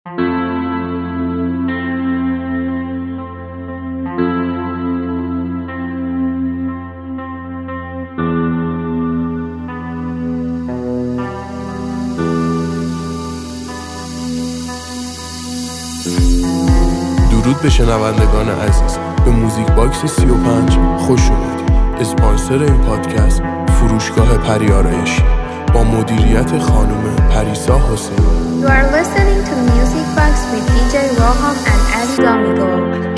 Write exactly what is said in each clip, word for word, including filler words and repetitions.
درود به شنوندگان عزیز، به موزیک باکس سی و پنج خوش اومدید. اسپانسر این پادکست فروشگاه پریارایشی با مدیریت خانم پریسا حسین. You are listening to Music Box with دی جی Roham and Ali Domingo.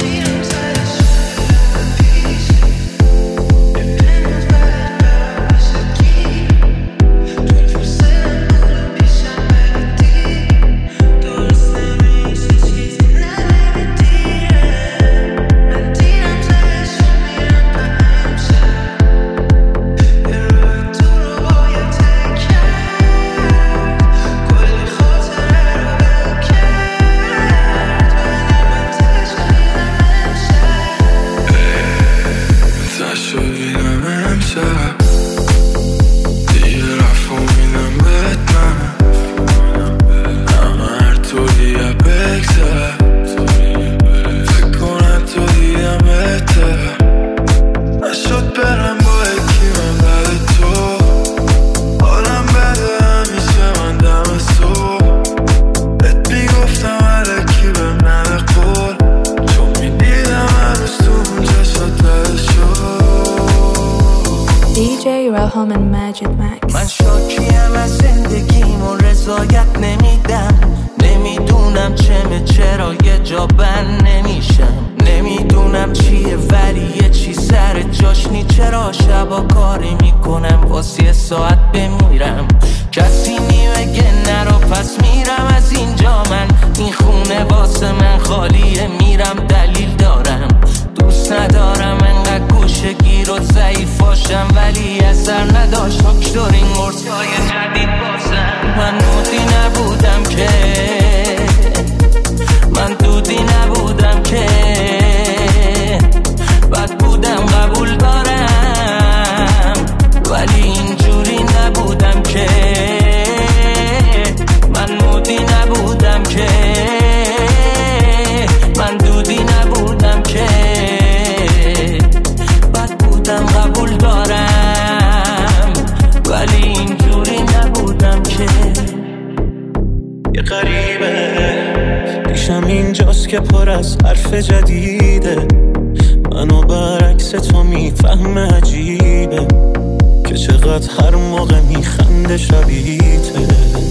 دی جی Roham and Magic Max. من شاکیم از زندگیم و رضایت نمیدم، نمیدونم چمه چرا یه جا بند نمیشم، نمیدونم چیه ولی یه چی سر جاش نی، چرا شبا کاری میکنم واسه یه ساعت بمیرم، کسی نیمگه نرو پس میرم از اینجا، من این خونه واسه من خالیه، میرم دلیل دارم، دوست ندارم انقدر گوشه گیر و ضعیف باشم، ولی اثر نداشت دکتر این قرصای جدید بازم. من دودی نبودم که من دودی نبودم که بد بودم قبول دارم، ولی اینجوری نبودم که من مودی نبودم که من دودی نبودم که بد بودم قبول دارم، ولی اینجوری نبودم که. یه غریبه پیشم اینجاست که پر از حرف جدیده، منو برعکس تو میفهمه، عجیبه که چقدر هر موقع میخنده شبیته.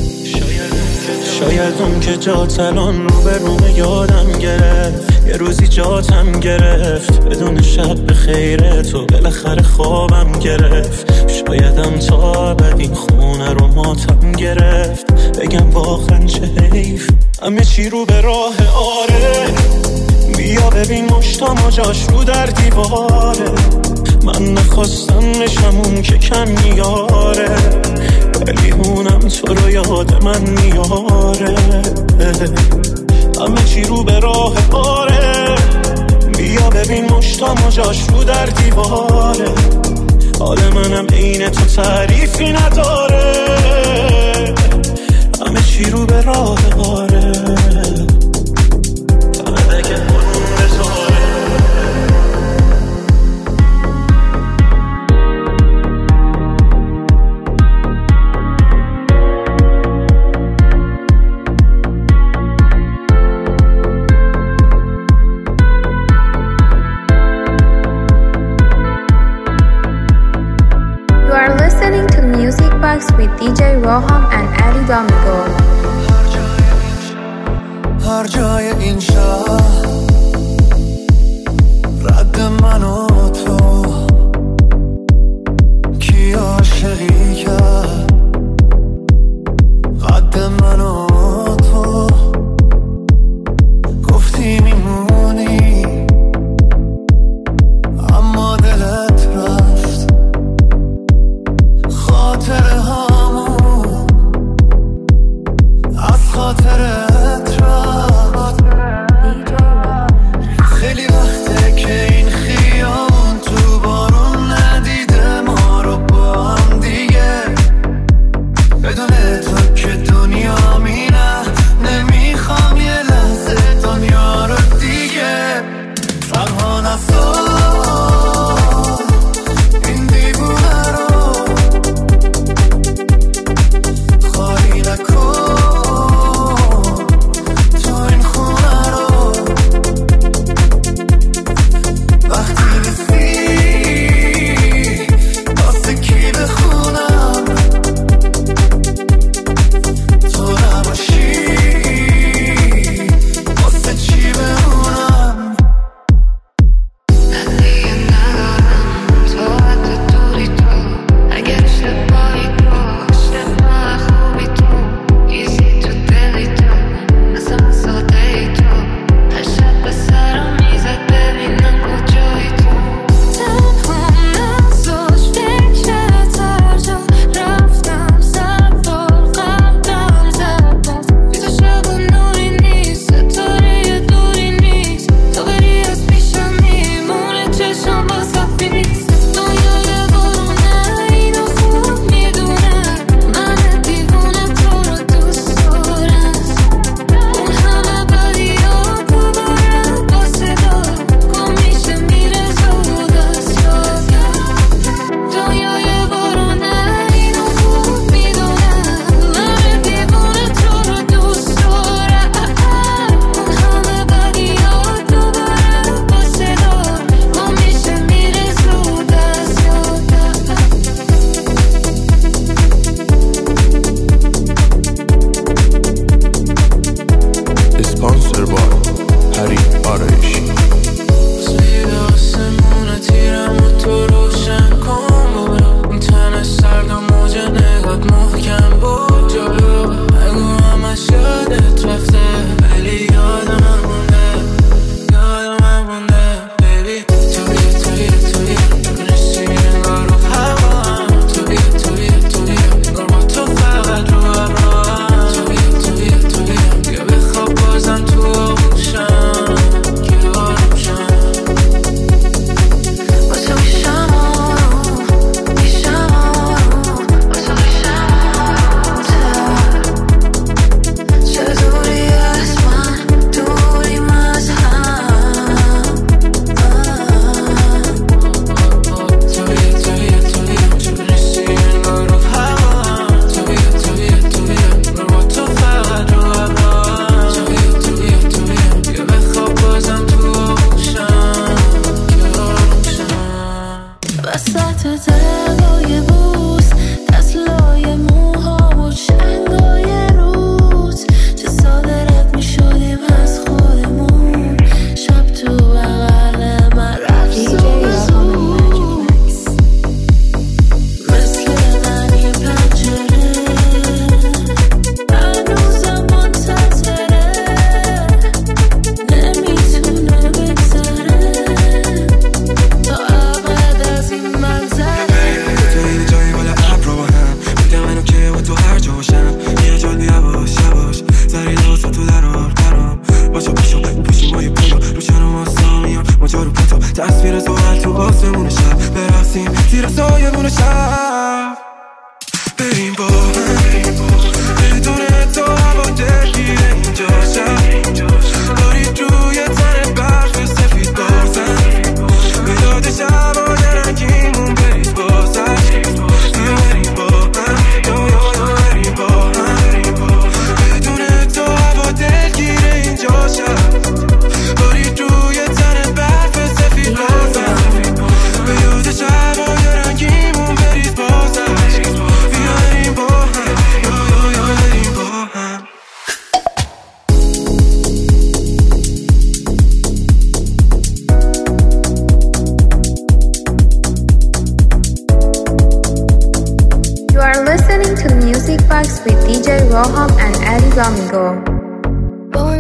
شاید اون که جات الان رو به رومه یادم گرفت، یه روزی جاتم گرفت، بدون شب به خیره تو بالاخره خوابم گرفت، شایدم تا ابد این خونه رو ماتم گرفت، بگم واقعا چه حیف همه چی رو به راه آره، بیا ببین مشتام و جاش رو در دیواره، من نخواستم نشم اون که کم میاره، ولی اونم تو رو یاد من میاره، همه چی رو به راه آره، بیا ببین مشتام و جاش رو در دیواره، حال منم عین تو تعریفی نداره، همه چی رو به راه آره. With دی جی Roham and Ali Domingo. هر جای این شهر رد من و تو، کی عاشقی کرد قد من و تو، گفتی میمونی اما دلت رفت، خاطره هامون از خاطرت رفت، خیلی وقته که این خیام تو بارون ندیده ما رو با هم دیگه، بدون تو که دنیا می نه نمیخوام یه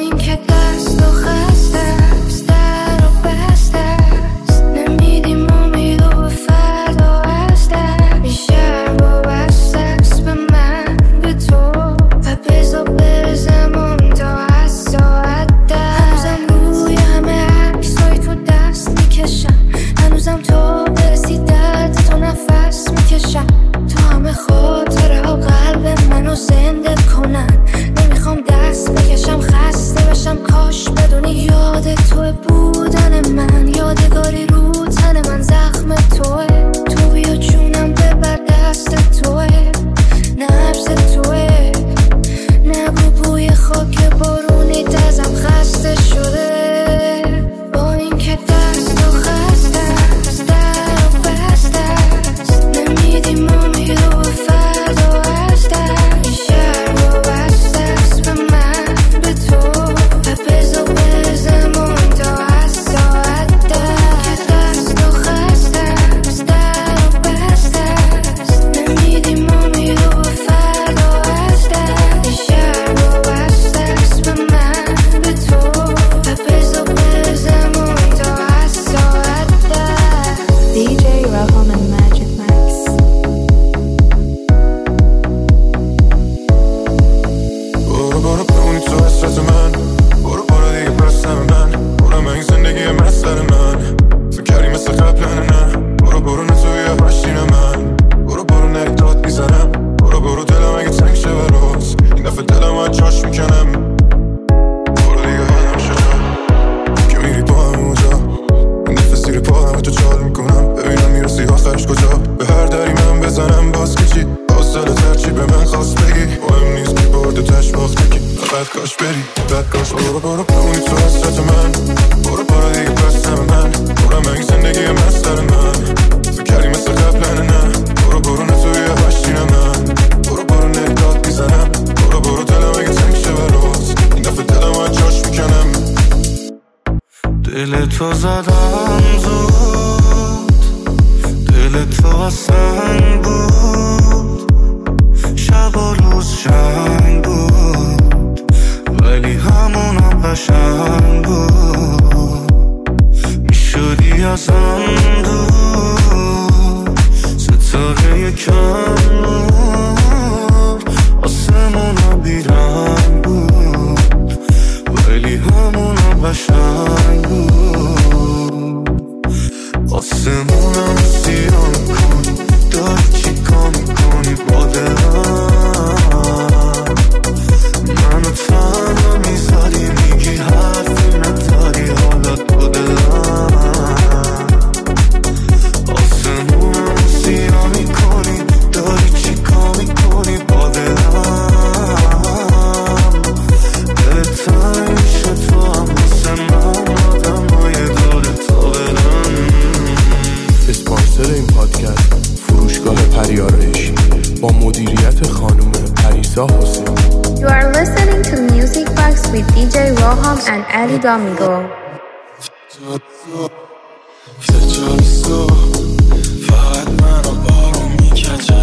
دل تو زدم زود، دل تو سنگ بود، شب و روز جنگ بود، ولی همونم قشنگ بود. میشدی ازم دور، ستاره کم نور، آسمونم بیرنگ بود، ولی همونم قشنگ بود. آسمونم سیاه میکنی، داری چی کار میکنی با دلم؟ منو تنها میذاری، میگی حرفی نداری، حالا تو دلم. آسمونم سیاه میکنی، داری چی کار میکنی با دلم؟ دلت تنگ میشه تو هم واسه من، آدم های داره تا برن. اسپانسر این پادکست فروشگاه پریارایشی با مدیریت خانم پریسا حسینی. You are listening to Music Box with دی جی Roham and Ali Domingo. فقط منو بارون میکشه،